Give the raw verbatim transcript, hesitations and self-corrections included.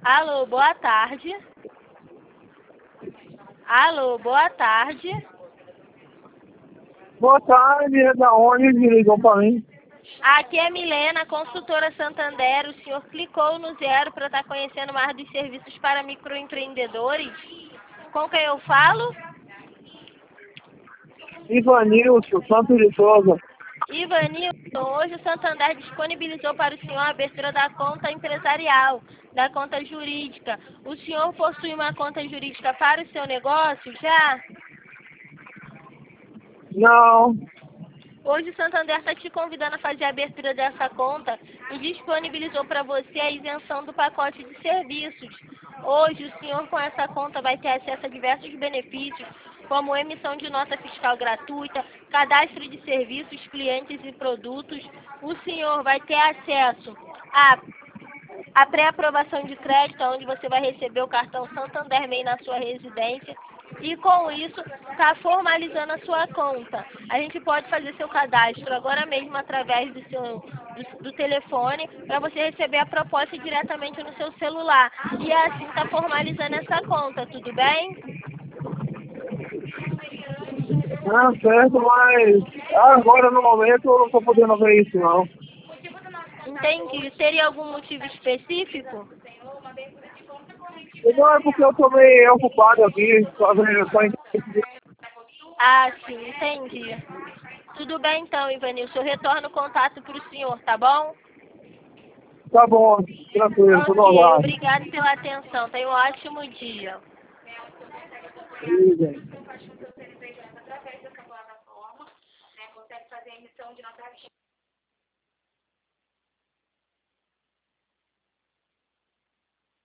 Alô, boa tarde. Alô, boa tarde. Boa tarde, é da onde me ligou para mim? Aqui é Milena, consultora Santander. O senhor clicou no zero para estar conhecendo mais dos serviços para microempreendedores? Com quem eu falo? Ivanilson, Santos de Souza. Ivanilson, hoje o Santander disponibilizou para o senhor a abertura da conta empresarial, da conta jurídica. O senhor possui uma conta jurídica para o seu negócio já? Não, Hoje o Santander está te convidando a fazer a abertura dessa conta e disponibilizou para você a isenção do pacote de serviços. Hoje o senhor com essa conta vai ter acesso a diversos benefícios, como emissão de nota fiscal gratuita, cadastro de serviços, clientes e produtos. O senhor vai ter acesso a a pré-aprovação de crédito, onde você vai receber o cartão Santander May na sua residência e com isso está formalizando a sua conta. A gente pode fazer seu cadastro agora mesmo através do seu do, do telefone para você receber a proposta diretamente no seu celular e assim está formalizando essa conta, tudo bem? não é certo, mas agora no momento eu não estou podendo ver isso não. Entendi. Teria algum motivo específico? Não é porque eu estou meio ocupado aqui, fazendo só em... Ah, sim, entendi. Tudo bem então, Ivanilson. Eu retorno o contato para o senhor, tá bom? Tá bom, tranquilo, tudo Ok, normal. obrigado pela atenção. Tenha um ótimo dia. Sim, gente.